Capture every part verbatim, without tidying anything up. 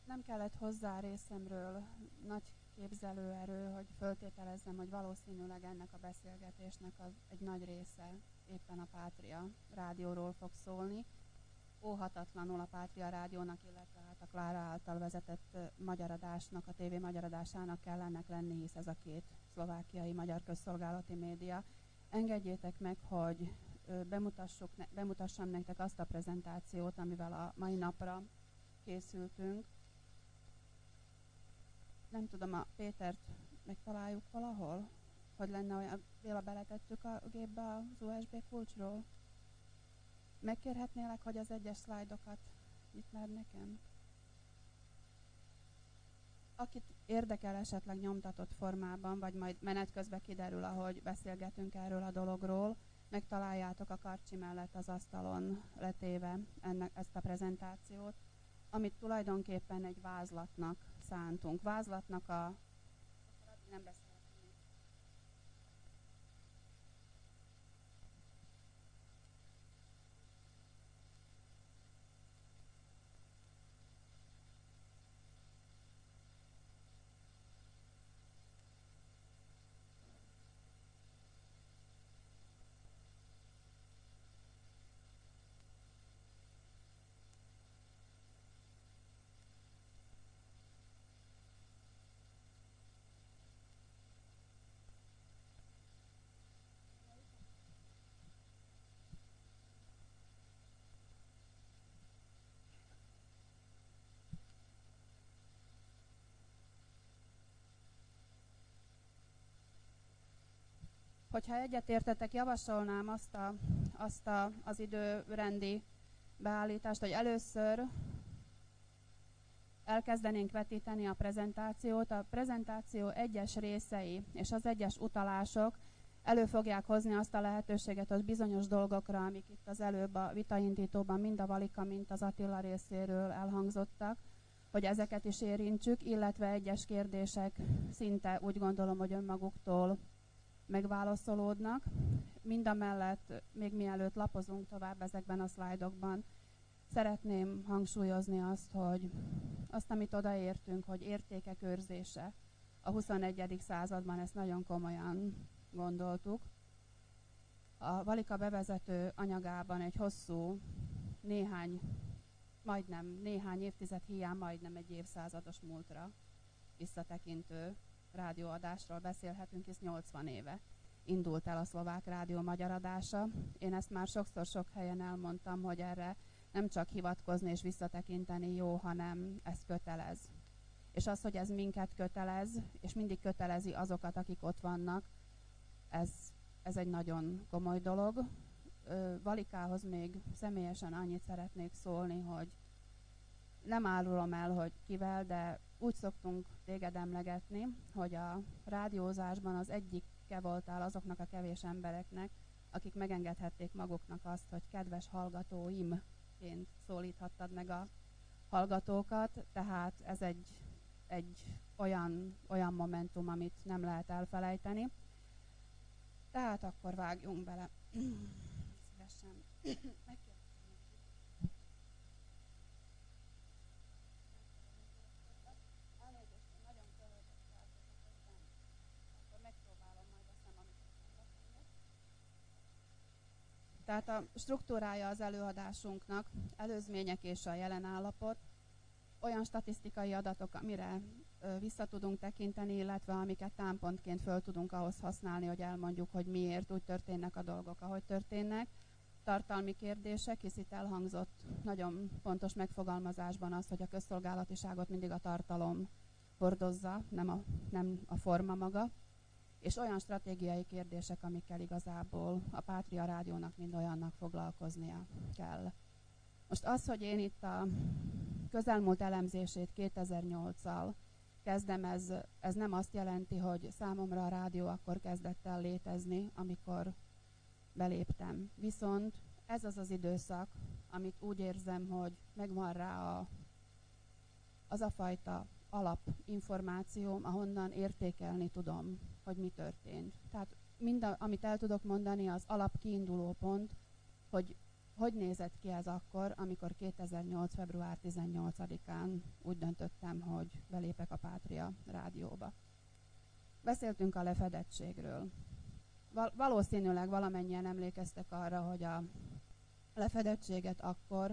nem kellett hozzá részemről nagy képzelőerő, hogy föltételezzem, hogy valószínűleg ennek a beszélgetésnek az egy nagy része éppen a Pátria rádióról fog szólni. Óhatatlanul a Pátria rádiónak, illetve hát a Klára által vezetett magyaradásnak, a tévé magyaradásának kell ennek lenni, hisz ez a két szlovákiai magyar közszolgálati média. Engedjétek meg, hogy bemutassuk, bemutassam nektek azt a prezentációt, amivel a mai napra készültünk. Nem tudom, a Pétert megtaláljuk valahol? Hogy lenne olyan, Béla, beletettük a gépbe az u es bé kulcsról? Megkérhetnélek, hogy az egyes szlájdokat nyitd meg nekem? Akit érdekel esetleg nyomtatott formában, vagy majd menet közben kiderül, ahogy beszélgetünk erről a dologról, megtaláljátok a karcsi mellett az asztalon letéve ennek, ezt a prezentációt, amit tulajdonképpen egy vázlatnak szántunk. Vázlatnak a... Nem beszélek. Hogyha egyetértetek, javasolnám azt, a, azt a, az időrendi beállítást, hogy először elkezdenénk vetíteni a prezentációt. A prezentáció egyes részei és az egyes utalások elő fogják hozni azt a lehetőséget, hogy bizonyos dolgokra, amik itt az előbb a vitaindítóban mind a Valika, mind az Attila részéről elhangzottak, hogy ezeket is érintsük, illetve egyes kérdések szinte úgy gondolom, hogy önmaguktól megválaszolódnak. Mindamellett, még mielőtt lapozunk tovább ezekben a szlájdokban, szeretném hangsúlyozni azt, hogy azt, amit odaértünk, hogy értékek őrzése a huszonegyedik században, ezt nagyon komolyan gondoltuk. A Valika bevezető anyagában egy hosszú, néhány, majdnem néhány évtized hiány, majdnem egy évszázados múltra visszatekintő rádióadásról beszélhetünk, hisz nyolcvan éve indult el a szlovák rádió magyar adása. Én ezt már sokszor sok helyen elmondtam, hogy erre nem csak hivatkozni és visszatekinteni jó, hanem ez kötelez. És az, hogy ez minket kötelez, és mindig kötelezi azokat, akik ott vannak, ez, ez egy nagyon komoly dolog. Valikához még személyesen annyit szeretnék szólni, hogy nem árulom el, hogy kivel, de úgy szoktunk téged emlegetni, hogy a rádiózásban az egyike voltál azoknak a kevés embereknek, akik megengedhették maguknak azt, hogy kedves hallgatóimként szólíthattad meg a hallgatókat, tehát ez egy, egy olyan, olyan momentum, amit nem lehet elfelejteni. Tehát akkor vágjunk bele. Szívesen. Tehát a struktúrája az előadásunknak, előzmények és a jelen állapot, olyan statisztikai adatok, amire ö, vissza tudunk tekinteni, illetve amiket támpontként föl tudunk ahhoz használni, hogy elmondjuk, hogy miért úgy történnek a dolgok, ahogy történnek. Tartalmi kérdések, hisz itt elhangzott nagyon pontos megfogalmazásban az, hogy a közszolgálatiságot mindig a tartalom hordozza, nem a, nem a forma maga. És olyan stratégiai kérdések, amikkel igazából a Pátria rádiónak mind olyannak foglalkoznia kell. Most az, hogy én itt a közelmúlt elemzését kétezer-nyolccal kezdem, ez, ez nem azt jelenti, hogy számomra a rádió akkor kezdett el létezni, amikor beléptem. Viszont ez az az időszak, amit úgy érzem, hogy megvan rá a, az a fajta alapinformációm, ahonnan értékelni tudom, hogy mi történt. Tehát mind, a, amit el tudok mondani, az alapkiinduló pont, hogy hogy nézett ki ez akkor, amikor kétezer-nyolc. február tizennyolcadikán úgy döntöttem, hogy belépek a Pátria Rádióba. Beszéltünk a lefedettségről. Val- valószínűleg valamennyien emlékeztek arra, hogy a lefedettséget akkor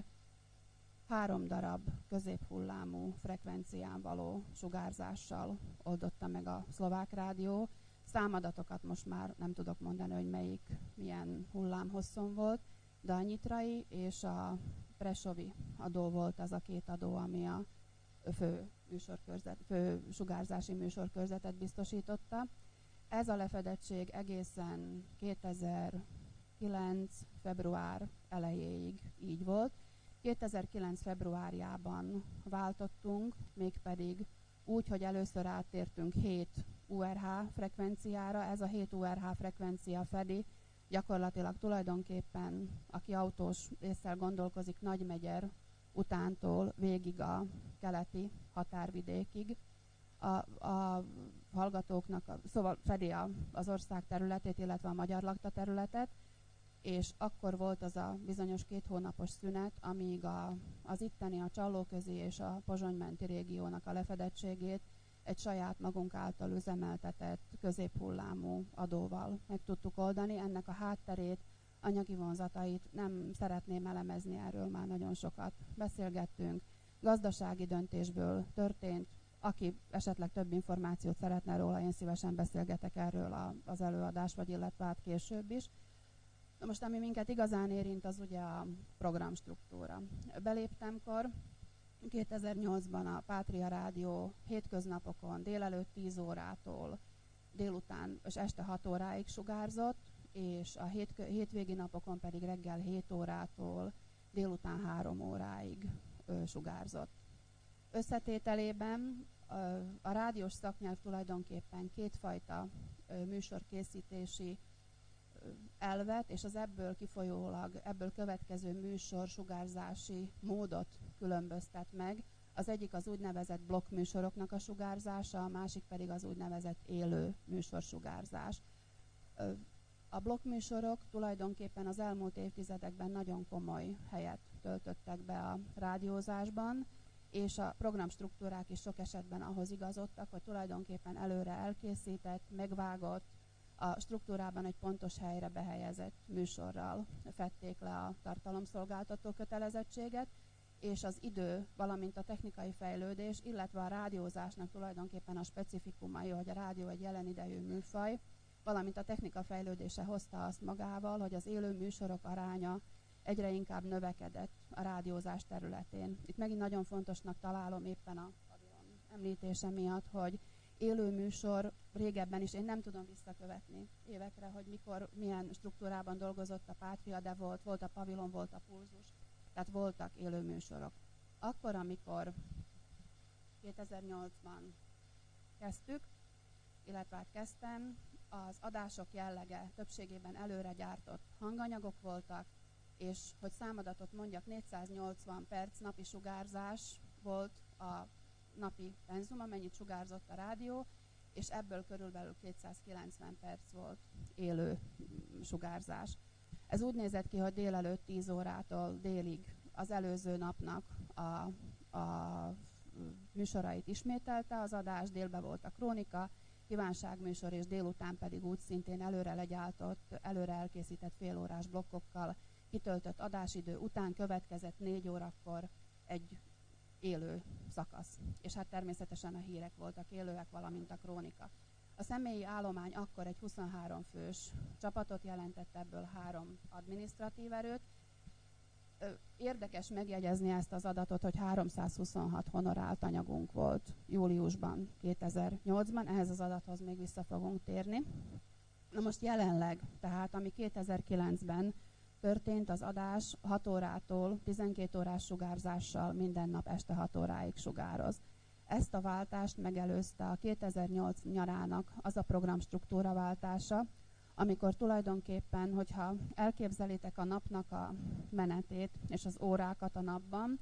három darab középhullámú frekvencián való sugárzással oldotta meg a Szlovák Rádió. Számadatokat most már nem tudok mondani, hogy melyik milyen hullámhosszon volt, de a nyitrai és a presovi adó volt az a két adó, ami a fő, műsorkörzet, fő sugárzási műsorkörzetet biztosította. Ez a lefedettség egészen kétezer-kilenc. február elejéig így volt. kétezer-kilenc. februárjában váltottunk, mégpedig úgy, hogy először áttértünk hét u er há frekvenciára. Ez a hét u er há frekvencia fedi gyakorlatilag tulajdonképpen, aki autós ésszel gondolkozik, Nagymegyer utántól végig a keleti határvidékig. A, a hallgatóknak, a, szóval fedi a, az ország területét, illetve a magyar lakta területet, és akkor volt az a bizonyos két hónapos szünet, amíg a, az itteni, a Csallóközi és a Pozsony-menti régiónak a lefedettségét egy saját magunk által üzemeltetett középhullámú adóval meg tudtuk oldani. Ennek a hátterét, anyagi vonzatait nem szeretném elemezni, erről már nagyon sokat beszélgettünk. Gazdasági döntésből történt. Aki esetleg több információt szeretne róla, én szívesen beszélgetek erről a, az előadás, vagy illetve hát később is. Na most, ami minket igazán érint, az ugye a programstruktúra. Beléptemkor kétezer-nyolcban a Pátria Rádió hétköznapokon délelőtt tíz órától délután és este hat óráig sugárzott, és a hét, hétvégi napokon pedig reggel hét órától délután három óráig ö, sugárzott. Összetételében ö, a rádiós szaknyelv tulajdonképpen kétfajta ö, műsorkészítési ö, elvet, és az ebből kifolyólag, ebből következő műsor sugárzási módot különböztet meg. Az egyik az úgynevezett blokkműsoroknak a sugárzása, a másik pedig az úgynevezett élő műsorsugárzás. Ö, A blokkműsorok tulajdonképpen az elmúlt évtizedekben nagyon komoly helyet töltöttek be a rádiózásban, és a programstruktúrák is sok esetben ahhoz igazodtak, hogy tulajdonképpen előre elkészített, megvágott, a struktúrában egy pontos helyre behelyezett műsorral fedték le a tartalomszolgáltató kötelezettséget, és az idő, valamint a technikai fejlődés, illetve a rádiózásnak tulajdonképpen a specifikumai, hogy a rádió egy jelen idejű műfaj, valamint a technika fejlődése hozta azt magával, hogy az élő műsorok aránya egyre inkább növekedett a rádiózás területén. Itt megint nagyon fontosnak találom éppen a pavilon említése miatt, hogy élő műsor régebben is, én nem tudom visszakövetni évekre, hogy mikor, milyen struktúrában dolgozott a Pátria, de volt, volt a pavilon, volt a pulzus, tehát voltak élő műsorok. Akkor, amikor kétezer-nyolcban kezdtük, illetve hát kezdtem, az adások jellege többségében előre gyártott hanganyagok voltak, és hogy számadatot mondjak, négyszáznyolcvan perc napi sugárzás volt a napi penzum, amennyit sugárzott a rádió, és ebből körülbelül kétszázkilencven perc volt élő sugárzás. Ez úgy nézett ki, hogy délelőtt tíz órától délig az előző napnak a, a műsorait ismételte az adás, délben volt a krónika, kívánságműsor, és délután pedig úgy szintén előre legyártott, előre elkészített félórás blokkokkal kitöltött adásidő után következett négy órakor egy élő szakasz. És hát természetesen a hírek voltak élőek, valamint a krónika. A személyi állomány akkor egy huszonhárom fős csapatot jelentett, ebből három adminisztratív erőt. Érdekes megjegyezni ezt az adatot, hogy háromszázhuszonhat honorált anyagunk volt júliusban, kétezer-nyolcban, ehhez az adathoz még vissza fogunk térni. Na most jelenleg, tehát ami kétezer-kilencben történt, az adás hat órától tizenkét órás sugárzással minden nap este hat óráig sugároz. Ezt a váltást megelőzte a kétezer-nyolc nyarának az a programstruktúra váltása, amikor tulajdonképpen, hogyha elképzelitek a napnak a menetét és az órákat a napban,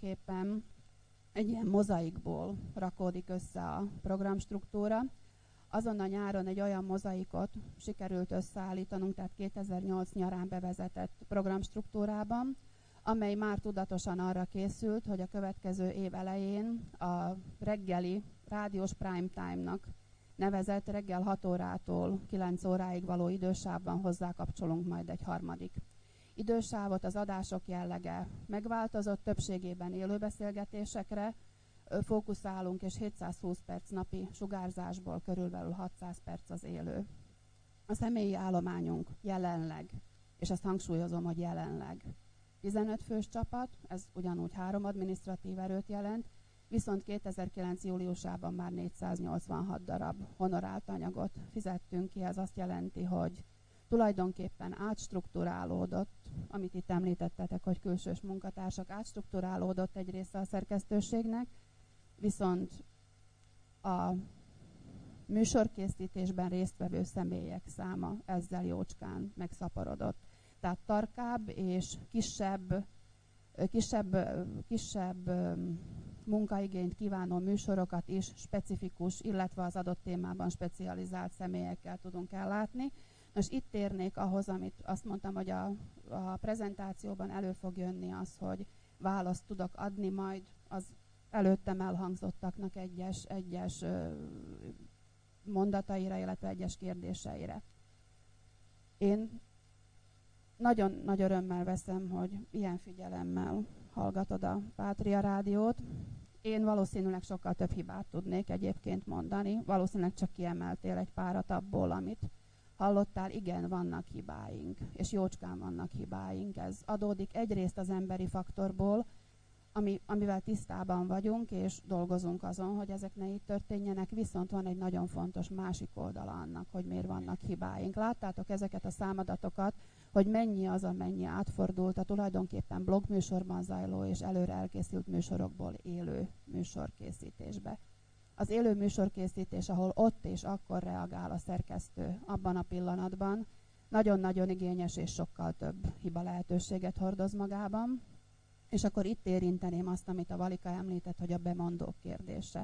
tulajdonképpen egy ilyen mozaikból rakódik össze a programstruktúra, Azon a nyáron egy olyan mozaikot sikerült összeállítanunk, tehát kétezer-nyolc nyarán bevezetett programstruktúrában, amely már tudatosan arra készült, hogy a következő év elején a reggeli rádiós prime time-nak nevezett reggel hat órától kilenc óráig való idősávban hozzákapcsolunk majd egy harmadik idősávot. Az adások jellege megváltozott, többségében élőbeszélgetésekre fókuszálunk, és hétszázhúsz perc napi sugárzásból körülbelül hatszáz perc az élő. A személyi állományunk jelenleg, és ezt hangsúlyozom, hogy jelenleg tizenöt fős csapat, ez ugyanúgy három adminisztratív erőt jelent, viszont kétezer-kilenc júliusában már négyszáznyolcvanhat darab honorált anyagot fizettünk ki. Ez azt jelenti, hogy tulajdonképpen átstruktúrálódott, amit itt említettetek, hogy külsős munkatársak, átstruktúrálódott egy része a szerkesztőségnek, viszont a műsorkészítésben résztvevő személyek száma ezzel jócskán megszaporodott. Tehát tarkább és kisebb, kisebb, kisebb munkaigényt kívánó műsorokat is specifikus, illetve az adott témában specializált személyekkel tudunk ellátni. Most itt térnék ahhoz, amit azt mondtam, hogy a, a prezentációban elő fog jönni az, hogy választ tudok adni majd az előttem elhangzottaknak egyes, egyes mondataira, illetve egyes kérdéseire. Én nagyon nagy örömmel veszem, hogy ilyen figyelemmel hallgatod a Pátria Rádiót. Én valószínűleg sokkal több hibát tudnék egyébként mondani, valószínűleg csak kiemeltél egy párat abból, amit hallottál. Igen, vannak hibáink, és jócskán vannak hibáink. Ez adódik egyrészt az emberi faktorból, ami, amivel tisztában vagyunk, és dolgozunk azon, hogy ezek ne így történjenek, viszont van egy nagyon fontos másik oldala annak, hogy miért vannak hibáink. Láttátok ezeket a számadatokat, hogy mennyi az, amennyi átfordult a tulajdonképpen blogműsorban zajló és előre elkészült műsorokból élő műsorkészítésbe. Az élő műsorkészítés, ahol ott és akkor reagál a szerkesztő abban a pillanatban, nagyon-nagyon igényes és sokkal több hiba lehetőséget hordoz magában. És akkor itt érinteném azt, amit a Valika említett, hogy a bemondók kérdése.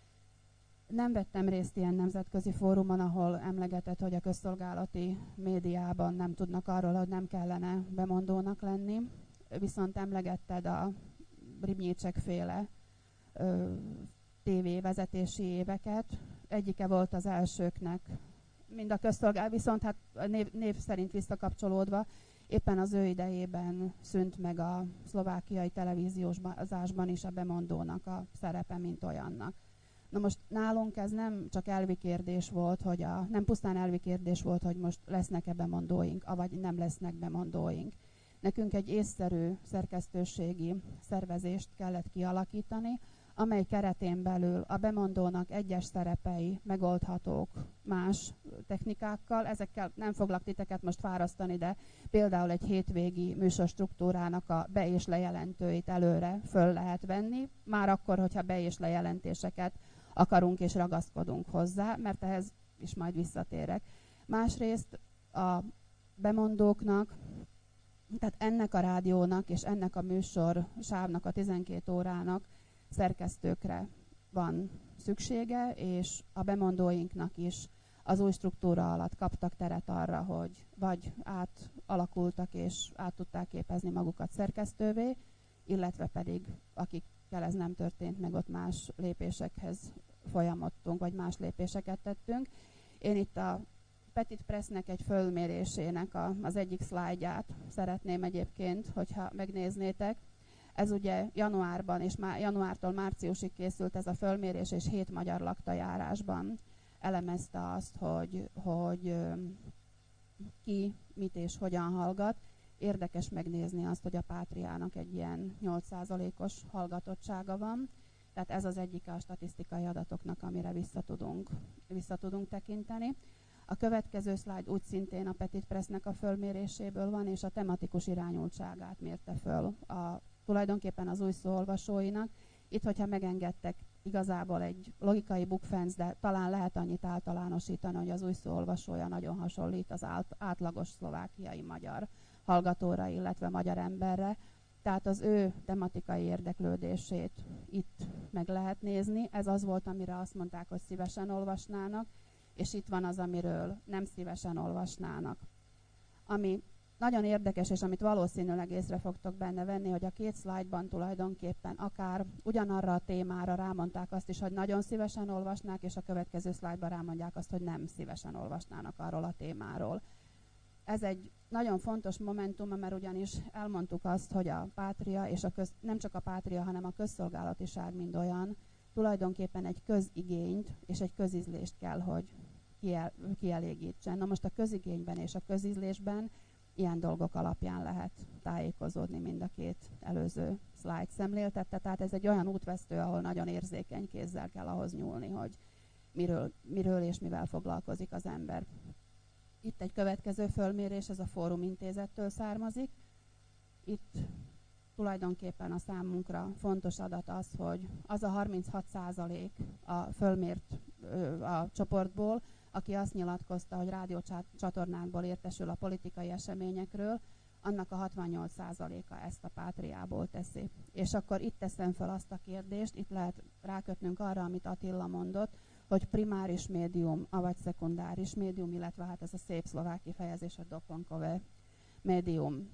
Nem vettem részt ilyen nemzetközi fórumon, ahol emlegetett, hogy a közszolgálati médiában nem tudnak arról, hogy nem kellene bemondónak lenni, viszont emlegetted a Ribnyicek féle ö, tévévezetési éveket. Egyike volt az elsőknek, mind a közszolgálat, viszont hát név, név szerint visszakapcsolódva, éppen az ő idejében szűnt meg a szlovákiai televíziózásban is a bemondónak a szerepe, mint olyannak. Na most nálunk ez nem csak elvi kérdés volt, hogy a, nem pusztán elvi kérdés volt, hogy most lesznek-e bemondóink, avagy nem lesznek bemondóink. Nekünk egy észszerű szerkesztőségi szervezést kellett kialakítani, amely keretén belül a bemondónak egyes szerepei megoldhatók más technikákkal. Ezekkel nem foglak titeket most fárasztani, de például egy hétvégi műsorstruktúrának a be- és lejelentőit előre föl lehet venni, már akkor, hogyha be- és lejelentéseket akarunk és ragaszkodunk hozzá, mert ehhez is majd visszatérek. Másrészt a bemondóknak, tehát ennek a rádiónak és ennek a műsor sávnak, a tizenkét órának szerkesztőkre van szüksége, és a bemondóinknak is az új struktúra alatt kaptak teret arra, hogy vagy átalakultak és át tudták képezni magukat szerkesztővé, illetve pedig akikkel ez nem történt meg, ott más lépésekhez folyamodtunk, vagy más lépéseket tettünk. Én itt a Petit Pressnek egy fölmérésének a, az egyik szlájdját szeretném egyébként, hogyha megnéznétek. Ez ugye januárban, és má, januártól márciusig készült ez a fölmérés, és hét magyar laktajárásban elemezte azt, hogy, hogy ki, mit és hogyan hallgat. Érdekes megnézni azt, hogy a Pátriának egy ilyen nyolc százalékos hallgatottsága van. Tehát ez az egyike a statisztikai adatoknak, amire vissza tudunk, vissza tudunk tekinteni. A következő szlájd úgy szintén a Petit Pressnek a fölméréséből van, és a tematikus irányultságát mérte föl a, tulajdonképpen az új szóolvasóinak. Itt, hogyha megengedtek, igazából egy logikai bukfenc, de talán lehet annyit általánosítani, hogy az új szóolvasója nagyon hasonlít az át, átlagos szlovákiai magyar hallgatóra, illetve magyar emberre. Tehát az ő tematikai érdeklődését itt meg lehet nézni. Ez az volt, amire azt mondták, hogy szívesen olvasnának. és itt van az, amiről nem szívesen olvasnának. Ami nagyon érdekes, és amit valószínűleg észre fogtok benne venni, hogy a két szlájdban tulajdonképpen akár ugyanarra a témára rámondták azt is, hogy nagyon szívesen olvasnák, és a következő szlájdban rámondják azt, hogy nem szívesen olvasnának arról a témáról. Ez egy nagyon fontos momentum, mert ugyanis elmondtuk azt, hogy a pátria, és a köz, nem csak a pátria, hanem a közszolgálatiság mind olyan, tulajdonképpen egy közigényt és egy közízlést kell, hogy kiel, kielégítsen. Na most a közigényben és a közízlésben ilyen dolgok alapján lehet tájékozódni, mind a két előző slide szemléltette. Tehát ez egy olyan útvesztő, ahol nagyon érzékeny kézzel kell ahhoz nyúlni, hogy miről, miről és mivel foglalkozik az ember. Itt egy következő fölmérés, ez a Fórum Intézettől származik. Itt tulajdonképpen a számunkra fontos adat az, hogy az a harminchat százalék a fölmért a csoportból, aki azt nyilatkozta, hogy rádiócsatornákból értesül a politikai eseményekről, annak a hatvannyolc százaléka ezt a pátriából teszi. És akkor itt teszem fel azt a kérdést, itt lehet rákötnünk arra, amit Attila mondott, hogy primáris médium, avagy szekundáris médium, illetve hát ez a szép szlovák kifejezés, a doplnkové médium.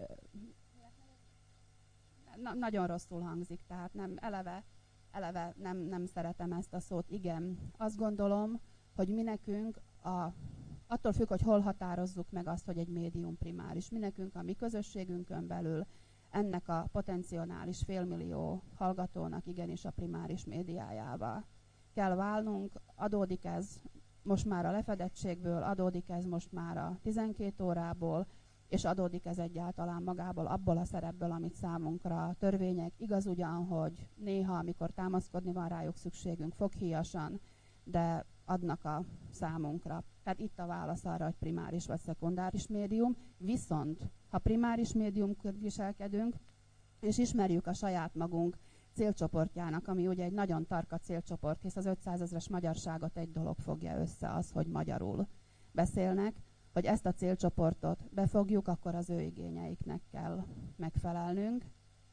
Na, nagyon rosszul hangzik, tehát nem, eleve, eleve nem, nem szeretem ezt a szót. Igen, azt gondolom, hogy mi nekünk, a, attól függ, hogy hol határozzuk meg azt, hogy egy médium primáris. Mi nekünk a mi közösségünkön belül ennek a potenciális félmillió hallgatónak igenis a primáris médiájával kell válnunk. Adódik ez most már a lefedettségből, adódik ez most már a tizenkét órából, és adódik ez egyáltalán magából, abból a szerepből, amit számunkra a törvények. Igaz ugyan, hogy néha, amikor támaszkodni van rájuk szükségünk foghíjasan, de adnak a számunkra. Tehát itt a válasz arra, hogy primáris vagy szekundáris médium. Viszont, ha primáris médiumként viselkedünk, és ismerjük a saját magunk célcsoportjának, ami ugye egy nagyon tarka célcsoport, hisz az ötszázezres magyarságot egy dolog fogja össze, az, hogy magyarul beszélnek, hogy ezt a célcsoportot befogjuk, akkor az ő igényeiknek kell megfelelnünk.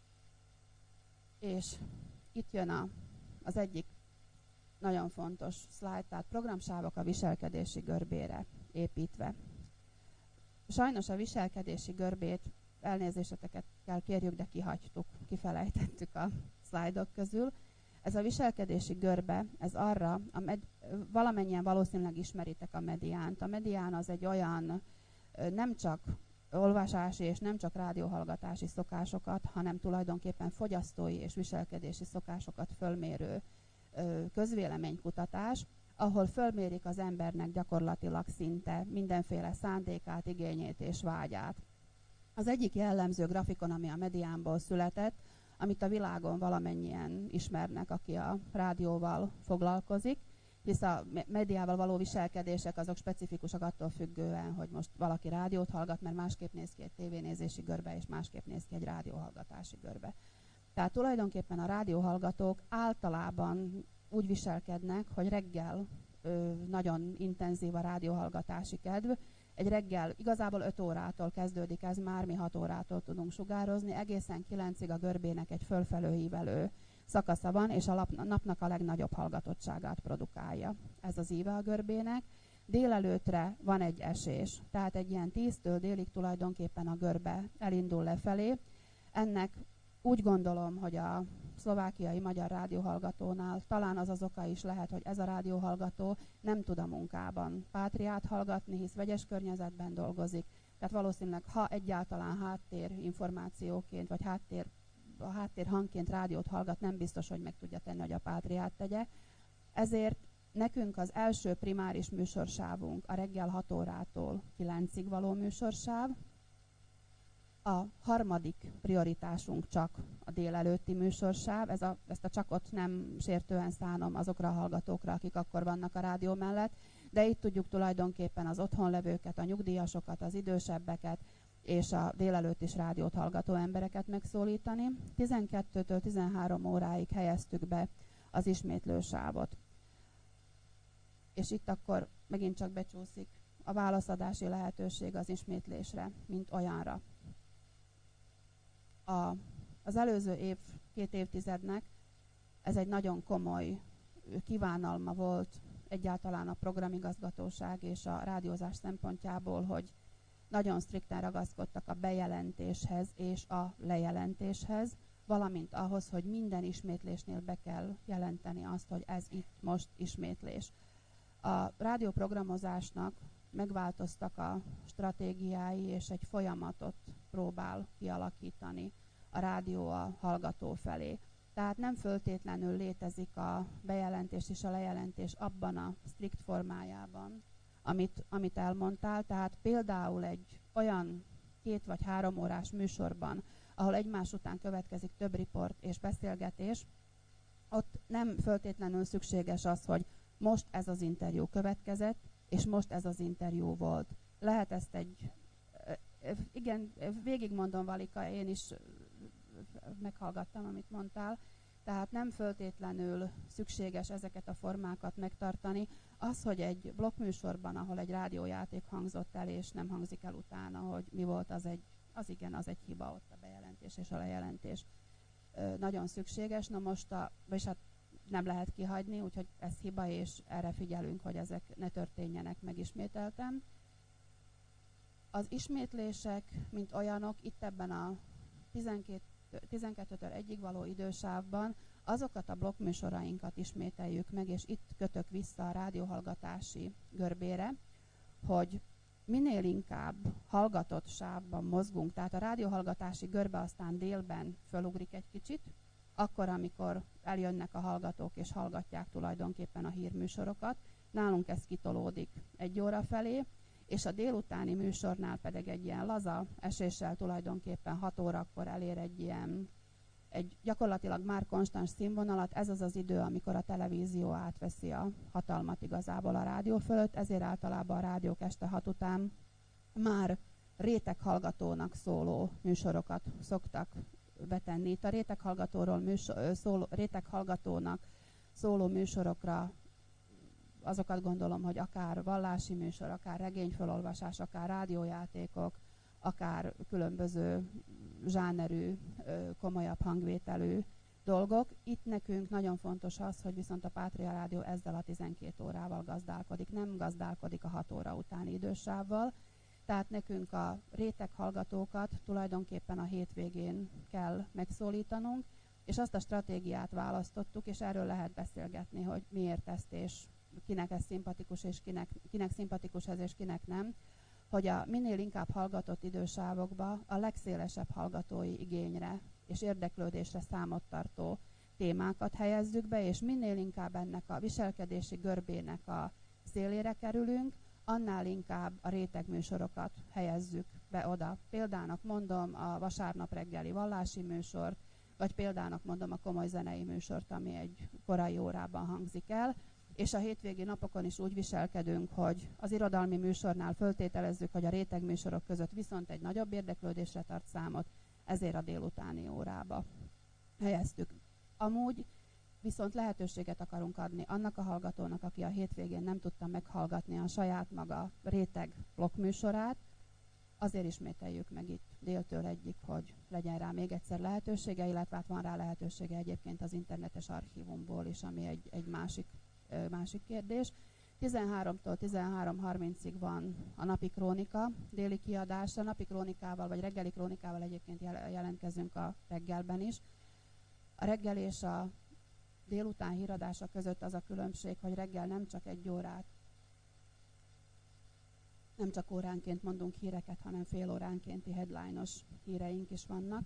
És itt jön a, az egyik nagyon fontos szlájd, tehát programsávok a viselkedési görbére építve. Sajnos a viselkedési görbét, elnézéseteket kell kérjük, de kihagytuk, kifelejtettük a szlájdok közül. Ez a viselkedési görbe, ez arra, a med, valamennyien valószínűleg ismeritek a mediánt. A medián az egy olyan nem csak olvasási és nem csak rádióhallgatási szokásokat, hanem tulajdonképpen fogyasztói és viselkedési szokásokat fölmérő közvéleménykutatás, ahol fölmérik az embernek gyakorlatilag szinte mindenféle szándékát, igényét és vágyát. Az egyik jellemző grafikon, ami a mediánból született, amit a világon valamennyien ismernek, aki a rádióval foglalkozik, hisz a médiával való viselkedések azok specifikusak attól függően, hogy most valaki rádiót hallgat, mert másképp néz ki egy tévénézési görbe, és másképp néz ki egy rádióhallgatási görbe. Tehát tulajdonképpen a rádióhallgatók általában úgy viselkednek, hogy reggel ö, nagyon intenzív a rádióhallgatási kedv. Egy reggel igazából öt órától kezdődik ez, már mi hat órától tudunk sugározni, egészen kilencig a görbének egy fölfelől ívelő szakasza van, és a napnak a legnagyobb hallgatottságát produkálja. Ez az íve a görbének. Délelőtre van egy esés, tehát egy ilyen tíztől délig tulajdonképpen a görbe elindul lefelé. Ennek úgy gondolom, hogy a szlovákiai magyar rádióhallgatónál talán az az oka is lehet, hogy ez a rádióhallgató nem tud a munkában pátriát hallgatni, hisz vegyes környezetben dolgozik. Tehát valószínűleg, ha egyáltalán háttér információként, vagy háttér, a háttér hangként rádiót hallgat, nem biztos, hogy meg tudja tenni, hogy a pátriát tegye. Ezért nekünk az első primáris műsorsávunk a reggel hat órától kilencig való műsorsáv. A harmadik prioritásunk csak a délelőtti műsorsáv. Ez a, ezt a csakot nem sértően szánom azokra a hallgatókra, akik akkor vannak a rádió mellett, de itt tudjuk tulajdonképpen az otthonlevőket, a nyugdíjasokat, az idősebbeket és a délelőtt is rádiót hallgató embereket megszólítani. tizenkettőtől tizenhárom óráig helyeztük be az ismétlősávot. És itt akkor megint csak becsúszik a válaszadási lehetőség az ismétlésre, mint olyanra. A, az előző év, két évtizednek ez egy nagyon komoly kívánalma volt egyáltalán a programigazgatóság és a rádiózás szempontjából, hogy nagyon strikten ragaszkodtak a bejelentéshez és a lejelentéshez, valamint ahhoz, hogy minden ismétlésnél be kell jelenteni azt, hogy ez itt most ismétlés. A rádióprogramozásnak megváltoztak a stratégiái, és egy folyamatot próbál kialakítani a rádió a hallgató felé. Tehát nem föltétlenül létezik a bejelentés és a lejelentés abban a strikt formájában, amit, amit elmondtál. Tehát például egy olyan két vagy három órás műsorban, ahol egymás után következik több riport és beszélgetés, ott nem föltétlenül szükséges az, hogy most ez az interjú következett, és most ez az interjú volt. Lehet ezt egy, igen, végigmondom, Valika, én is meghallgattam, amit mondtál, tehát nem föltétlenül szükséges ezeket a formákat megtartani. Az, hogy egy blokkműsorban, ahol egy rádiójáték hangzott el, és nem hangzik el utána, hogy mi volt, az egy, az igen, az egy hiba, ott a bejelentés és a lejelentés. Nagyon szükséges, na most a, és hát nem lehet kihagyni, úgyhogy ez hiba, és erre figyelünk, hogy ezek ne történjenek megismételten. Az ismétlések, mint olyanok, itt ebben a tizenkettőtől egyig való idősávban azokat a blokkműsorainkat ismételjük meg, és itt kötök vissza a rádióhallgatási görbére, hogy minél inkább hallgatott sávban mozgunk, tehát a rádióhallgatási görbe aztán délben fölugrik egy kicsit, akkor, amikor eljönnek a hallgatók és hallgatják tulajdonképpen a hírműsorokat, nálunk ez kitolódik egy óra felé, és a délutáni műsornál pedig egy ilyen laza eséssel tulajdonképpen hat órakor elér egy ilyen, egy gyakorlatilag már konstans színvonalat. Ez az az idő, amikor a televízió átveszi a hatalmat igazából a rádió fölött, ezért általában a rádiók este hat után már réteghallgatónak szóló műsorokat szoktak betenni. Itt a réteghallgatóról műsor, szóló, réteghallgatónak szóló műsorokra azokat gondolom, hogy akár vallási műsor, akár regényfelolvasás, akár rádiójátékok, akár különböző zsánerű, komolyabb hangvételű dolgok. Itt nekünk nagyon fontos az, hogy viszont a Pátria Rádió ezzel a tizenkét órával gazdálkodik, nem gazdálkodik a hat óra utáni idősávval. Tehát nekünk a réteg hallgatókat tulajdonképpen a hétvégén kell megszólítanunk, és azt a stratégiát választottuk, és erről lehet beszélgetni, hogy miért ezt, és kinek ez szimpatikus, és kinek, kinek szimpatikus ez, és kinek nem, hogy a minél inkább hallgatott idősávokba a legszélesebb hallgatói igényre és érdeklődésre számot tartó témákat helyezzük be, és minél inkább ennek a viselkedési görbének a szélére kerülünk, annál inkább a rétegműsorokat helyezzük be oda. Példának mondom a vasárnap reggeli vallási műsort, vagy példának mondom a komoly zenei műsort, ami egy korai órában hangzik el, és a hétvégi napokon is úgy viselkedünk, hogy az irodalmi műsornál föltételezzük, hogy a rétegműsorok között viszont egy nagyobb érdeklődésre tart számot, ezért a délutáni órába helyeztük. Amúgy viszont lehetőséget akarunk adni annak a hallgatónak, aki a hétvégén nem tudta meghallgatni a saját maga réteg blokkműsorát, azért ismételjük meg itt déltől egyig, hogy legyen rá még egyszer lehetősége, illetve hát van rá lehetősége egyébként az internetes archívumból is, ami egy, egy másik, másik kérdés. tizenháromtól tizenhárom harmincig van a napi krónika déli kiadása. Napi krónikával vagy reggeli krónikával egyébként jelentkezünk a reggelben is. A reggel és a délután híradása között az a különbség, hogy reggel nem csak egy órát, nem csak óránként mondunk híreket, hanem fél óránkénti headline-os híreink is vannak.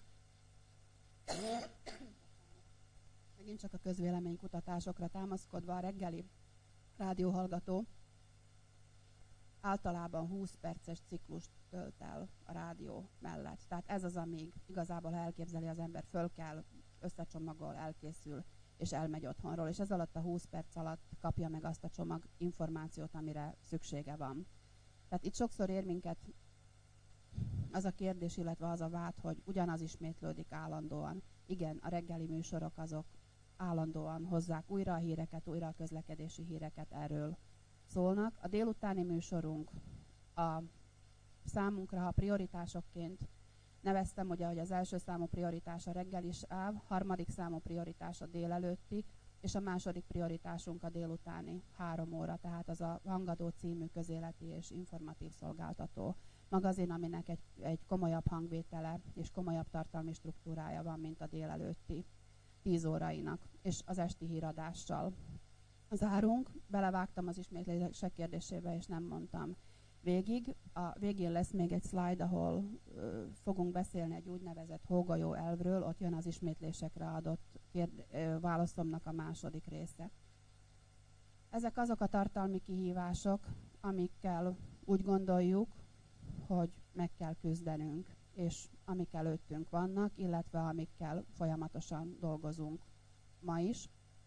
Megint csak a közvéleménykutatásokra támaszkodva a reggeli rádióhallgató általában húsz perces ciklust tölt el a rádió mellett. Tehát ez az, amíg igazából, ha elképzeli az ember, föl kell, összecsomagol, elkészül, és elmegy otthonról, és ez alatt a húsz perc alatt kapja meg azt a csomag információt, amire szüksége van. Tehát itt sokszor ér minket az a kérdés, illetve az a vád, hogy ugyanaz ismétlődik állandóan. Igen, a reggeli műsorok azok állandóan hozzák újra a híreket, újra a közlekedési híreket, erről szólnak. A délutáni műsorunk a számunkra, ha prioritásokként neveztem, ugye, hogy az első számú prioritás a reggel is áll, harmadik számú prioritás a délelőtti, és a második prioritásunk a délutáni három óra, tehát az a Hangadó című közéleti és informatív szolgáltató magazin, aminek egy, egy komolyabb hangvétele és komolyabb tartalmi struktúrája van, mint a délelőtti tíz órainak, és az esti híradással zárunk. Belevágtam az ismétlések kérdésébe, és nem mondtam végig. A végén lesz még egy slide, ahol ö, fogunk beszélni egy úgynevezett hógolyó elvről, ott jön az ismétlésekre adott kérd- ö, válaszomnak a második része. Ezek azok a tartalmi kihívások, amikkel úgy gondoljuk, hogy meg kell küzdenünk, és amik előttünk vannak, illetve amikkel folyamatosan dolgozunk ma is.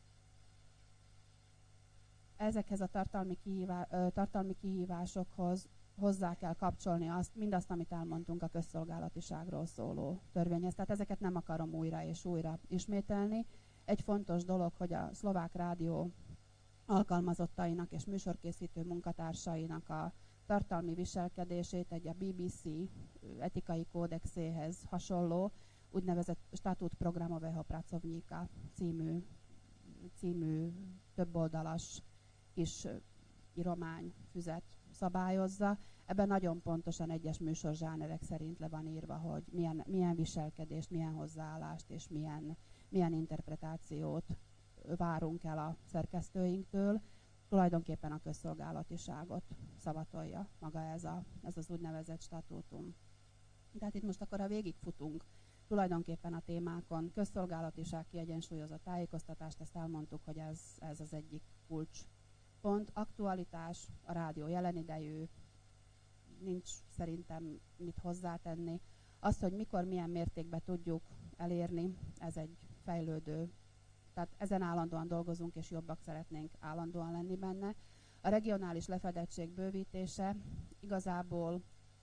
Ezekhez a tartalmi, kihívá, tartalmi kihívásokhoz hozzá kell kapcsolni azt, mindazt, amit elmondtunk a közszolgálatiságról szóló törvényhez. Tehát ezeket nem akarom újra és újra ismételni. Egy fontos dolog, hogy a Szlovák Rádió alkalmazottainak és műsorkészítő munkatársainak a tartalmi viselkedését egy a bé bé cé etikai kódexéhez hasonló úgynevezett Statut programoveho pracovníka című, című többoldalas kis íromány füzet szabályozza. Ebben nagyon pontosan egyes műsorzsánerek szerint le van írva, hogy milyen, milyen viselkedést, milyen hozzáállást és milyen, milyen interpretációt várunk el a szerkesztőinktől. Tulajdonképpen a közszolgálatiságot szavatolja maga ez, a, ez az úgynevezett statútum. Tehát itt most akkor, ha végigfutunk tulajdonképpen a témákon, közszolgálatiság, kiegyensúlyozott tájékoztatást, ezt elmondtuk, hogy ez, ez az egyik kulcspont. Aktualitás, a rádió jelen idejű, nincs szerintem mit hozzátenni. Az, hogy mikor, milyen mértékben tudjuk elérni, ez egy fejlődő, tehát ezen állandóan dolgozunk, és jobbak szeretnénk állandóan lenni benne. A regionális lefedettség bővítése igazából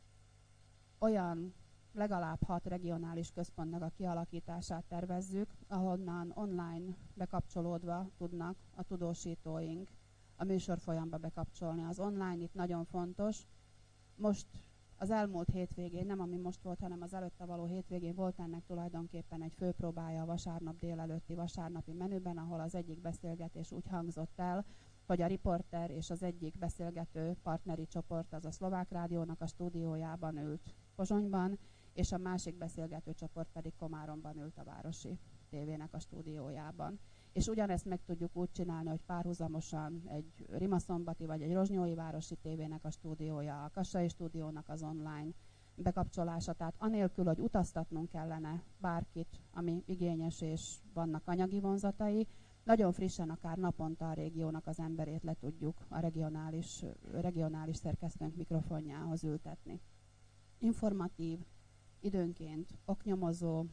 olyan legalább hat regionális központnak a kialakítását tervezzük, ahonnan online bekapcsolódva tudnak a tudósítóink a műsorfolyamba bekapcsolni. Az online itt nagyon fontos. Most az elmúlt hétvégén, nem ami most volt, hanem az előtte való hétvégén volt ennek tulajdonképpen egy főpróbája a vasárnap délelőtti vasárnapi menüben, ahol az egyik beszélgetés úgy hangzott el, hogy a riporter és az egyik beszélgető partneri csoport az a Szlovák Rádiónak a stúdiójában ült Pozsonyban, és a másik beszélgető csoport pedig Komáromban ült a Városi tévének a stúdiójában. És ugyanezt meg tudjuk úgy csinálni, hogy párhuzamosan egy Rimaszombathy vagy egy Rozsnyói Városi tévének a stúdiója, a Kassai stúdiónak az online bekapcsolása. Tehát anélkül, hogy utaztatnunk kellene bárkit, ami igényes és vannak anyagi vonzatai, nagyon frissen, akár naponta a régiónak az emberét le tudjuk a regionális, regionális szerkesztőnk mikrofonjához ültetni. Informatív, időnként oknyomozó,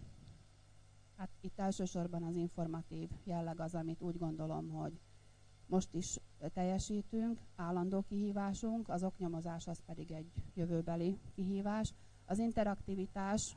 hát itt elsősorban az informatív jelleg az, amit úgy gondolom, hogy most is teljesítünk, állandó kihívásunk, az oknyomozás az pedig egy jövőbeli kihívás. Az interaktivitás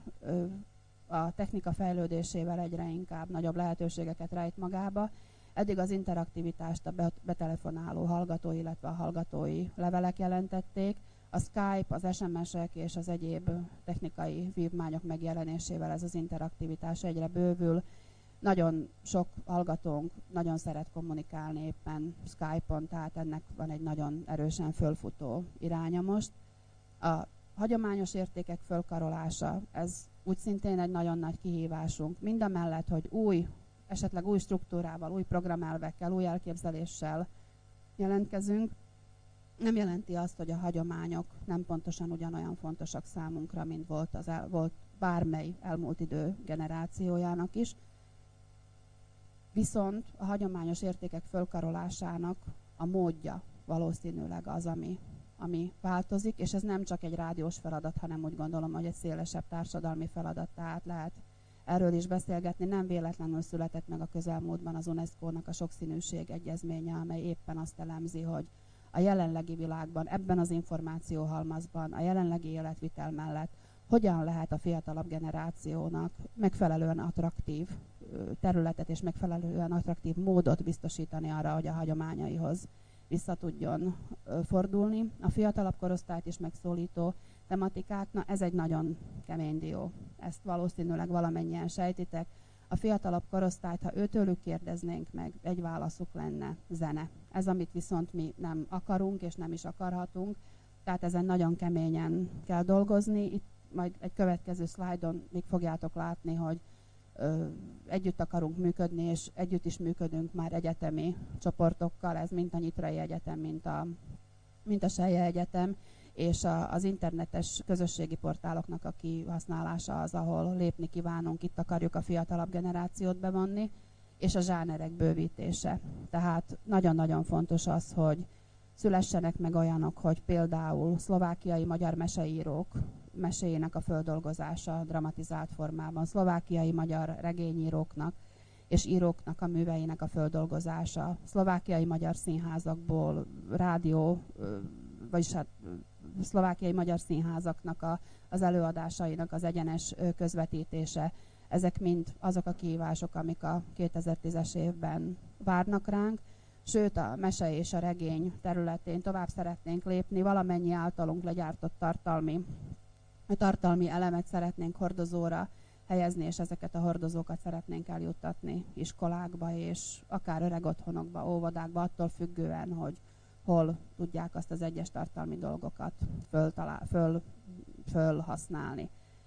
a technika fejlődésével egyre inkább nagyobb lehetőségeket rejt magába. Eddig az interaktivitást a betelefonáló hallgató, illetve a hallgatói levelek jelentették. A Skype, az es em es-ek és az egyéb technikai vívmányok megjelenésével ez az interaktivitás egyre bővül. Nagyon sok hallgatónk nagyon szeret kommunikálni éppen Skype-on, tehát ennek van egy nagyon erősen fölfutó iránya most. A hagyományos értékek fölkarolása, ez úgy szintén egy nagyon nagy kihívásunk. Mindamellett, hogy új, esetleg új struktúrával, új programelvekkel, új elképzeléssel jelentkezünk, nem jelenti azt, hogy a hagyományok nem pontosan ugyanolyan fontosak számunkra, mint volt, az el, volt bármely elmúlt idő generációjának is. Viszont a hagyományos értékek fölkarolásának a módja valószínűleg az, ami, ami változik, és ez nem csak egy rádiós feladat, hanem úgy gondolom, hogy egy szélesebb társadalmi feladat, tehát lehet erről is beszélgetni. Nem véletlenül született meg a közelmúltban az UNESCO-nak a sokszínűség egyezménye, amely éppen azt elemzi, hogy a jelenlegi világban, ebben az információhalmazban, a jelenlegi életvitel mellett hogyan lehet a fiatalabb generációnak megfelelően attraktív területet és megfelelően attraktív módot biztosítani arra, hogy a hagyományaihoz vissza tudjon fordulni. A fiatalabb korosztályt is megszólító tematikák, na ez egy nagyon kemény dió. Ezt valószínűleg valamennyien sejtitek. A fiatalabb korosztályt, ha őtőlük kérdeznénk meg, egy válaszuk lenne: zene. Ez, amit viszont mi nem akarunk és nem is akarhatunk, tehát ezen nagyon keményen kell dolgozni. Itt majd egy következő szlájdon még fogjátok látni, hogy ö, együtt akarunk működni, és együtt is működünk már egyetemi csoportokkal, ez mint a Nyitrai Egyetem, mint a, mint a Selye Egyetem, és a, az internetes közösségi portáloknak a kihasználása az, ahol lépni kívánunk, itt akarjuk a fiatalabb generációt bevonni, és a zsánerek bővítése. Tehát nagyon-nagyon fontos az, hogy szülessenek meg olyanok, hogy például szlovákiai magyar meseírók meséjének a földolgozása dramatizált formában, szlovákiai magyar regényíróknak és íróknak a műveinek a földolgozása, szlovákiai magyar színházakból rádió, vagyis hát szlovákiai magyar színházaknak a, az előadásainak az egyenes közvetítése. Ezek mind azok a kihívások, amik a kétezer-tízes évben várnak ránk. Sőt, a mese és a regény területén tovább szeretnénk lépni, valamennyi általunk legyártott tartalmi, tartalmi elemet szeretnénk hordozóra helyezni, és ezeket a hordozókat szeretnénk eljuttatni iskolákba, és akár öreg otthonokba, óvodákba, attól függően, hogy hol tudják azt az egyes tartalmi dolgokat föltalál, föl, fölhasználni.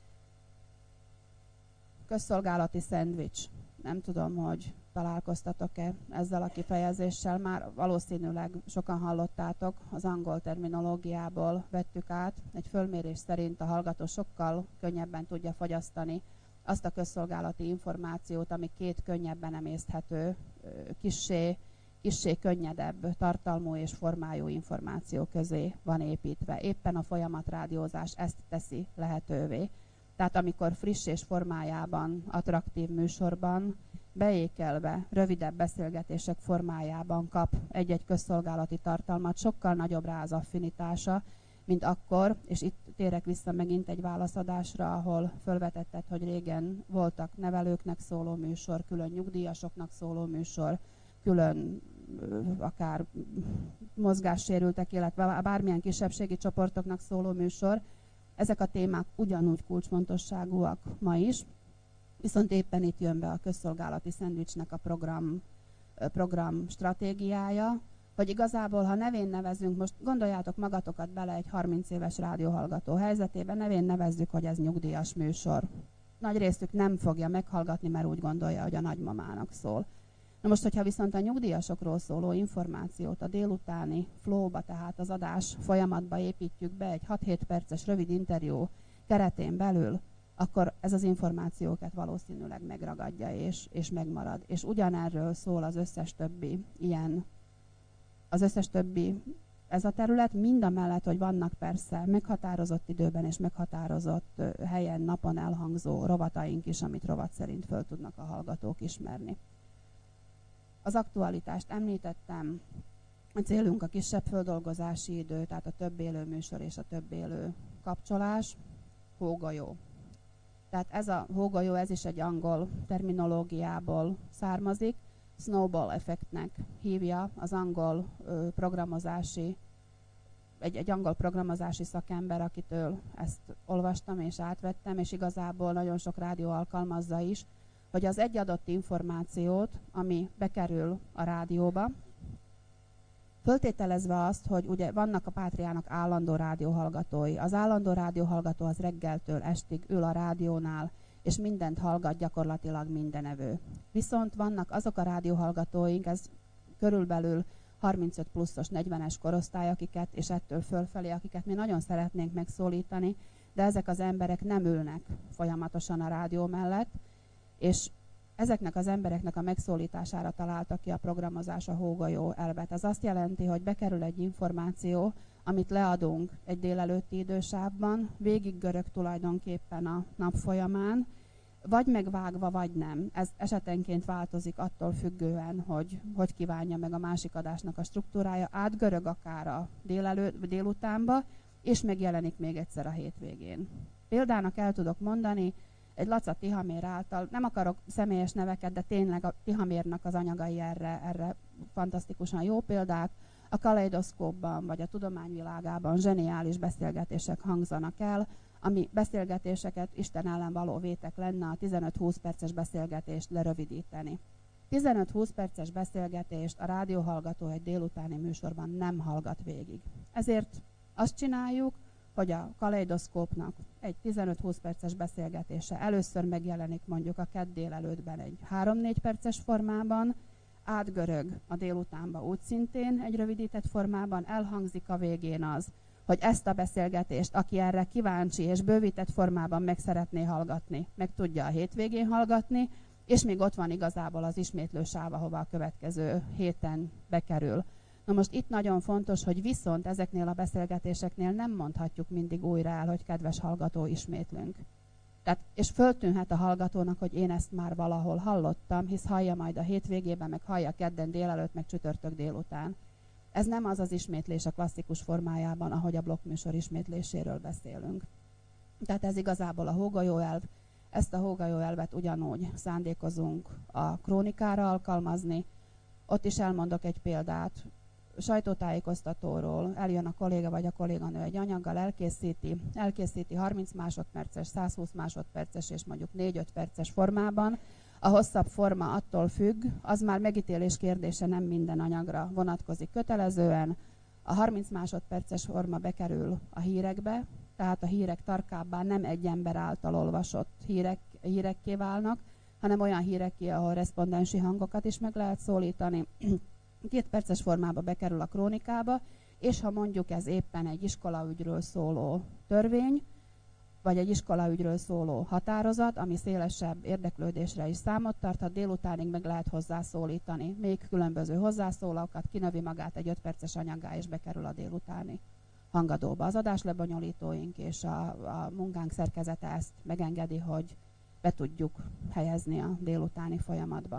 Közszolgálati szendvics. Nem tudom, hogy találkoztatok-e ezzel a kifejezéssel, már valószínűleg sokan hallottátok, az angol terminológiából vettük át. Egy fölmérés szerint a hallgató sokkal könnyebben tudja fogyasztani azt a közszolgálati információt, ami két könnyebben emészthető, kissé, kissé könnyedebb tartalmú és formájú információ közé van építve. Éppen a folyamatrádiózás ezt teszi lehetővé. Tehát amikor friss és formájában, attraktív műsorban, beékelve, rövidebb beszélgetések formájában kap egy-egy közszolgálati tartalmat, sokkal nagyobb rá az affinitása, mint akkor, és itt térek vissza megint egy válaszadásra, ahol felvetetted, hogy régen voltak nevelőknek szóló műsor, külön nyugdíjasoknak szóló műsor, külön akár mozgássérültek, illetve bármilyen kisebbségi csoportoknak szóló műsor. Ezek a témák ugyanúgy kulcsfontosságúak ma is, viszont éppen itt jön be a közszolgálati szendvicsnek a program, program stratégiája, hogy igazából, ha nevén nevezünk, most gondoljátok magatokat bele egy harminc éves rádióhallgató helyzetébe, nevén nevezzük, hogy ez nyugdíjas műsor. Nagy részük nem fogja meghallgatni, mert úgy gondolja, hogy a nagymamának szól. Na most, hogyha viszont a nyugdíjasokról szóló információt a délutáni flowba, tehát az adás folyamatba építjük be egy hat-hét perces rövid interjú keretén belül, akkor ez az információkat valószínűleg megragadja és, és megmarad. És ugyanerről szól az összes többi ilyen, az összes többi ez a terület, mind a mellett, hogy vannak persze meghatározott időben és meghatározott helyen, napon elhangzó rovataink is, amit rovat szerint föl tudnak a hallgatók ismerni. Az aktualitást említettem, a célunk a kisebb földolgozási idő, tehát a több élő műsor és a több élő kapcsolás, hógolyó. Tehát ez a hógolyó, ez is egy angol terminológiából származik, snowball effektnek hívja az angol ö, programozási, egy, egy angol programozási szakember, akitől ezt olvastam és átvettem, és igazából nagyon sok rádió alkalmazza is, hogy az egy adott információt, ami bekerül a rádióba, föltételezve azt, hogy ugye vannak a Pátriának állandó rádióhallgatói. Az állandó rádióhallgató az reggeltől estig ül a rádiónál, és mindent hallgat, gyakorlatilag mindenevő. Viszont vannak azok a rádióhallgatóink, ez körülbelül harmincöt pluszos, negyvenes korosztály, akiket, és ettől fölfelé, akiket mi nagyon szeretnénk megszólítani, de ezek az emberek nem ülnek folyamatosan a rádió mellett, és ezeknek az embereknek a megszólítására találta ki a programozás a hógolyó elvet. Ez azt jelenti, hogy bekerül egy információ, amit leadunk egy délelőtti idősávban, végig görög tulajdonképpen a nap folyamán, vagy megvágva, vagy nem. Ez esetenként változik attól függően, hogy hogy kívánja meg a másik adásnak a struktúrája, átgörög akár a délelő, délutánba, és megjelenik még egyszer a hétvégén. Példának el tudok mondani, egy Laca Tihamér által, nem akarok személyes neveket, de tényleg a Tihamérnak az anyagai erre, erre fantasztikusan jó példák. A Kaleidoszkópban vagy a tudományvilágában zseniális beszélgetések hangzanak el, ami beszélgetéseket Isten ellen való vétek lenne, a tizenöt-húsz perces beszélgetést lerövidíteni. tizenöt-húsz perces beszélgetést a rádióhallgató egy délutáni műsorban nem hallgat végig. Ezért azt csináljuk, hogy a Kaleidoszkópnak egy tizenöt-húsz perces beszélgetése először megjelenik mondjuk a kedd délelőttben egy három-négy perces formában, átgörög a délutánba úgy szintén egy rövidített formában, elhangzik a végén az, hogy ezt a beszélgetést, aki erre kíváncsi és bővített formában meg szeretné hallgatni, meg tudja a hétvégén hallgatni, és még ott van igazából az ismétlő sáv, ahova a következő héten bekerül. Na most itt nagyon fontos, hogy viszont ezeknél a beszélgetéseknél nem mondhatjuk mindig újra el, hogy kedves hallgató, ismétlünk. Tehát, és föltűnhet a hallgatónak, hogy én ezt már valahol hallottam, hisz hallja majd a hétvégében, meg hallja kedden délelőtt, meg csütörtök délután. Ez nem az az ismétlés a klasszikus formájában, ahogy a blokkműsor ismétléséről beszélünk. Tehát ez igazából a hógolyóelv. Ezt a hógolyóelvet ugyanúgy szándékozunk a krónikára alkalmazni. Ott is elmondok egy példát. Sajtótájékoztatóról eljön a kolléga vagy a kolléganő egy anyaggal, elkészíti, elkészíti harminc másodperces, száz húsz másodperces és mondjuk négy-öt perces formában. A hosszabb forma attól függ, az már megítélés kérdése, nem minden anyagra vonatkozik kötelezően. A harminc másodperces forma bekerül a hírekbe, tehát a hírek tarkábbá nem egy ember által olvasott hírek, hírekké válnak, hanem olyan hírekké, ahol respondensi hangokat is meg lehet szólítani. Két perces formába bekerül a krónikába, és ha mondjuk ez éppen egy iskolaügyről szóló törvény, vagy egy iskolaügyről szóló határozat, ami szélesebb érdeklődésre is számot tarthat, délutánig meg lehet hozzászólítani. Még különböző hozzászólókat, kinövi magát egy öt perces anyaggá, és bekerül a délutáni hangadóba. Az adáslebonyolítóink és a, a munkánk szerkezete ezt megengedi, hogy be tudjuk helyezni a délutáni folyamatba.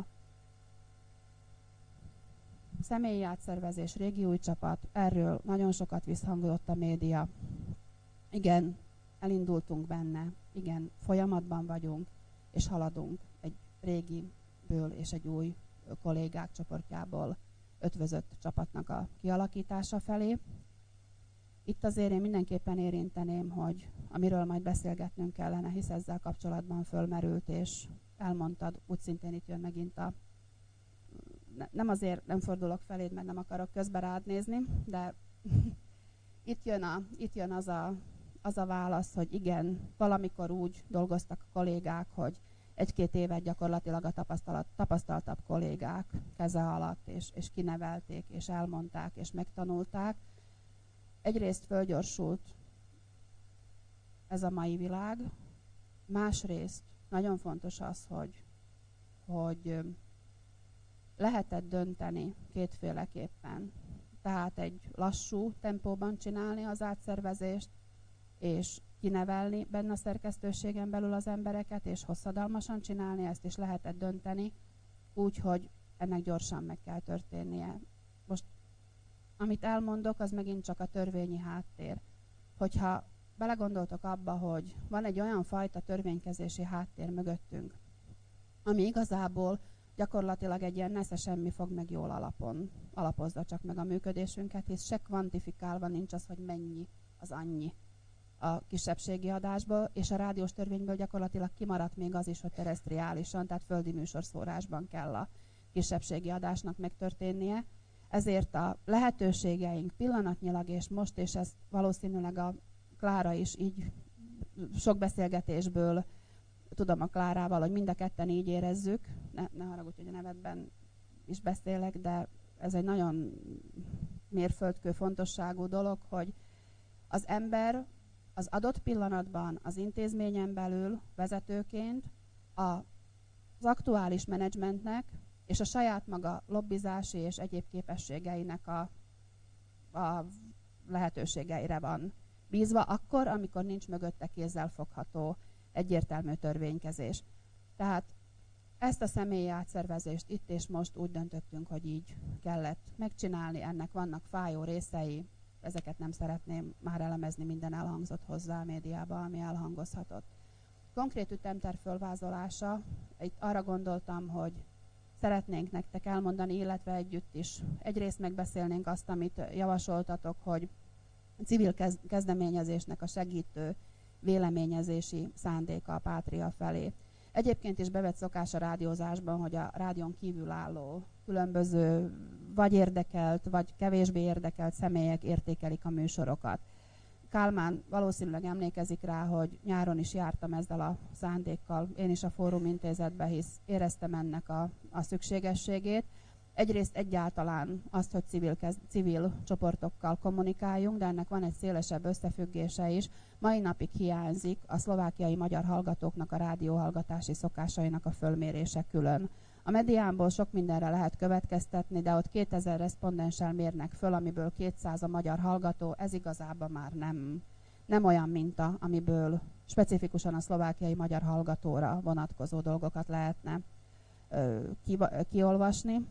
Személyi átszervezés, régi új csapat, erről nagyon sokat visszhangozott a média. Igen, elindultunk benne, igen, folyamatban vagyunk, és haladunk egy régiből és egy új kollégák csoportjából ötvözött csapatnak a kialakítása felé. Itt azért én mindenképpen érinteném, hogy amiről majd beszélgetnünk kellene, hisz ezzel kapcsolatban fölmerült, és elmondtad, úgy szintén itt jön megint a... Nem azért nem fordulok feléd, mert nem akarok közbe rád nézni, de itt jön, a, itt jön az, a, az a válasz, hogy igen, valamikor úgy dolgoztak a kollégák, hogy egy-két évet gyakorlatilag a tapasztalat, tapasztaltabb kollégák keze alatt, és, és kinevelték, és elmondták, és megtanulták. Egyrészt fölgyorsult ez a mai világ, másrészt nagyon fontos az, hogy, hogy lehetett dönteni kétféleképpen. Tehát egy lassú tempóban csinálni az átszervezést, és kinevelni benne a szerkesztőségen belül az embereket, és hosszadalmasan csinálni, ezt is lehetett dönteni, úgyhogy ennek gyorsan meg kell történnie. Most, amit elmondok, az megint csak a törvényi háttér. Hogyha belegondoltok abba, hogy van egy olyan fajta törvénykezési háttér mögöttünk, ami igazából gyakorlatilag egy ilyen nesze semmi fog meg jól alapon, alapozza csak meg a működésünket, hisz se kvantifikálva nincs az, hogy mennyi az annyi a kisebbségi adásból, és a rádiós törvényből gyakorlatilag kimaradt még az is, hogy terrestriálisan, tehát földi műsorszórásban kell a kisebbségi adásnak megtörténnie. Ezért a lehetőségeink pillanatnyilag, és most, és ezt valószínűleg a Klára is így sok beszélgetésből tudom a Klárával, hogy mind a ketten így érezzük, ne, ne haragudj, hogy a nevedben is beszélek, de ez egy nagyon mérföldkő fontosságú dolog, hogy az ember az adott pillanatban az intézményen belül vezetőként az aktuális menedzsmentnek és a saját maga lobbizási és egyéb képességeinek a, a lehetőségeire van bízva, akkor, amikor nincs mögötte kézzelfogható egyértelmű törvénykezés. Tehát ezt a személyi átszervezést itt és most úgy döntöttünk, hogy így kellett megcsinálni, ennek vannak fájó részei, ezeket nem szeretném már elemezni, minden elhangzott hozzá a médiába, ami elhangozhatott. Konkrét ütemterv fölvázolása, itt arra gondoltam, hogy szeretnénk nektek elmondani, illetve együtt is egyrészt megbeszélnénk azt, amit javasoltatok, hogy civil kezdeményezésnek a segítő véleményezési szándéka a Pátria felé. Egyébként is bevett szokás a rádiózásban, hogy a rádión kívülálló különböző vagy érdekelt, vagy kevésbé érdekelt személyek értékelik a műsorokat. Kálmán valószínűleg emlékezik rá, hogy nyáron is jártam ezzel a szándékkal, én is a Fórum Intézetbe, hisz éreztem ennek a, a szükségességét. Egyrészt egyáltalán azt, hogy civil, kez, civil csoportokkal kommunikáljunk, de ennek van egy szélesebb összefüggése is. Mai napig hiányzik a szlovákiai magyar hallgatóknak a rádióhallgatási szokásainak a fölmérése külön. A mediánból sok mindenre lehet következtetni, de ott kétezer respondenssel mérnek föl, amiből kétszáz a magyar hallgató, ez igazából már nem, nem olyan minta, amiből specifikusan a szlovákiai magyar hallgatóra vonatkozó dolgokat lehetne ö, ki, kiolvasni.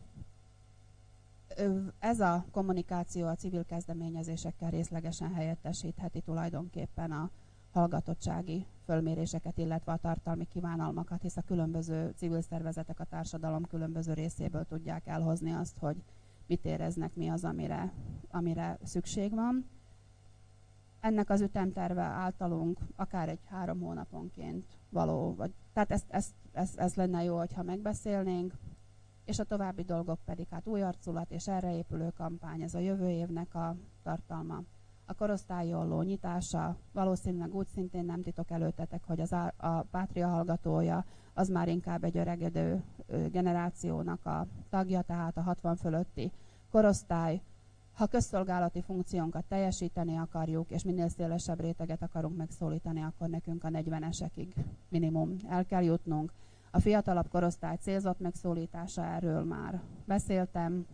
Ez a kommunikáció a civil kezdeményezésekkel részlegesen helyettesítheti tulajdonképpen a hallgatottsági fölméréseket, illetve a tartalmi kívánalmakat, hisz a különböző civil szervezetek a társadalom különböző részéből tudják elhozni azt, hogy mit éreznek, mi az, amire, amire szükség van. Ennek az ütemterve általunk akár egy három hónaponként való, vagy, tehát ezt, ezt, ezt, ez lenne jó, hogyha megbeszélnénk, és a további dolgok pedig hát új arculat és erre épülő kampány, ez a jövő évnek a tartalma. A korosztályi olló nyitása, valószínűleg úgy szintén nem titok előttetek, hogy az a, a Pátria hallgatója az már inkább egy öregedő generációnak a tagja, tehát a hatvan fölötti korosztály. Ha közszolgálati funkciónkat teljesíteni akarjuk, és minél szélesebb réteget akarunk megszólítani, akkor nekünk a negyvenesekig minimum el kell jutnunk. A fiatalabb korosztály célzott megszólítása, erről már beszéltem.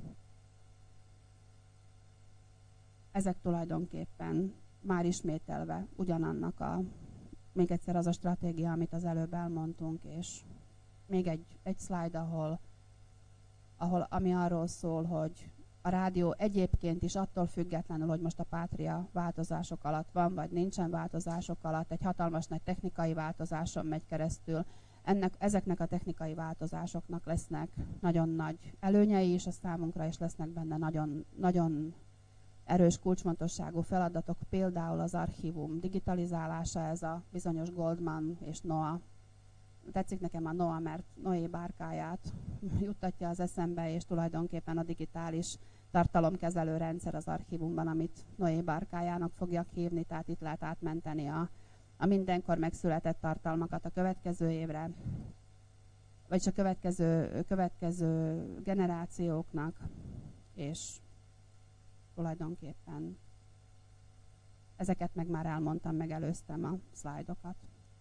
Ezek tulajdonképpen már ismételve ugyanannak a, még egyszer az a stratégia, amit az előbb elmondtunk, és még egy, egy slide, ahol, ahol, ami arról szól, hogy a rádió egyébként is attól függetlenül, hogy most a Pátria változások alatt van, vagy nincsen változások alatt, egy hatalmas nagy technikai változáson megy keresztül. Ennek, ezeknek a technikai változásoknak lesznek nagyon nagy előnyei is a számunkra, és lesznek benne nagyon, nagyon erős kulcsfontosságú feladatok, például az archívum digitalizálása, ez a bizonyos Goldman és Noah. Tetszik nekem a Noah, mert Noé bárkáját juttatja az eszembe, és tulajdonképpen a digitális tartalomkezelő rendszer az archívumban, amit Noé bárkájának fogjak hívni, tehát itt lehet átmenteni a, a mindenkor megszületett tartalmakat a következő évre, vagyis a következő, következő generációknak, és tulajdonképpen ezeket meg már elmondtam, megelőztem a szlájdokat.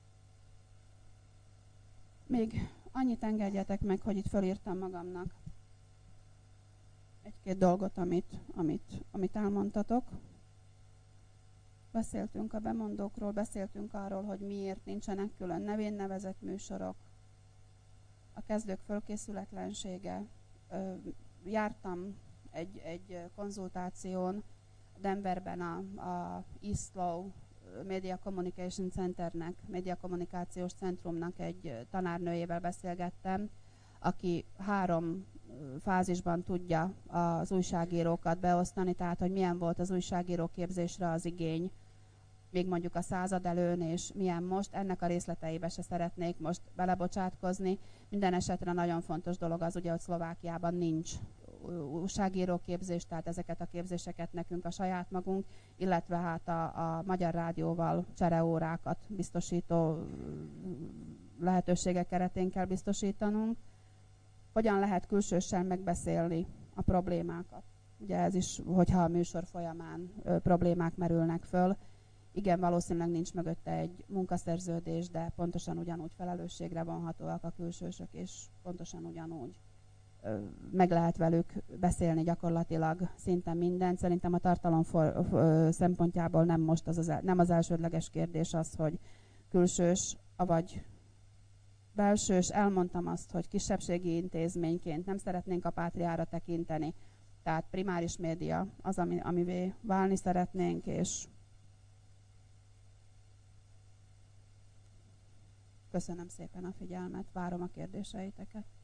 Még annyit engedjetek meg, hogy itt fölírtam magamnak egy-két dolgot, amit, amit, amit elmondtatok. Beszéltünk a bemondókról, beszéltünk arról, hogy miért nincsenek külön nevén nevezett műsorok, a kezdők fölkészületlensége. Jártam egy, egy konzultáción Denverben a, a Eastlow Media Communication Centernek, Media Kommunikációs Centrumnak egy tanárnőjével beszélgettem, aki három fázisban tudja az újságírókat beosztani, tehát hogy milyen volt az újságíró képzésre az igény, még mondjuk a század előn, és milyen most. Ennek a részleteibe se szeretnék most belebocsátkozni. Minden esetre nagyon fontos dolog az, ugye, hogy Szlovákiában nincs újságíró képzés, tehát ezeket a képzéseket nekünk a saját magunk, illetve hát a, a Magyar Rádióval csereórákat biztosító lehetőségek keretén kell biztosítanunk. Hogyan lehet külsősen megbeszélni a problémákat? Ugye ez is, hogyha a műsor folyamán ö, problémák merülnek föl. Igen, valószínűleg nincs mögötte egy munkaszerződés, de pontosan ugyanúgy felelősségre vonhatóak a külsősök, és pontosan ugyanúgy ö, meg lehet velük beszélni gyakorlatilag szinte mindent. Szerintem a tartalom for, ö, szempontjából nem most az, az, nem az elsődleges kérdés az, hogy külsős, avagy belsős. Elmondtam azt, hogy kisebbségi intézményként nem szeretnénk a Pátriára tekinteni, tehát primáris média az, ami, amivé válni szeretnénk, és köszönöm szépen a figyelmet, várom a kérdéseiteket.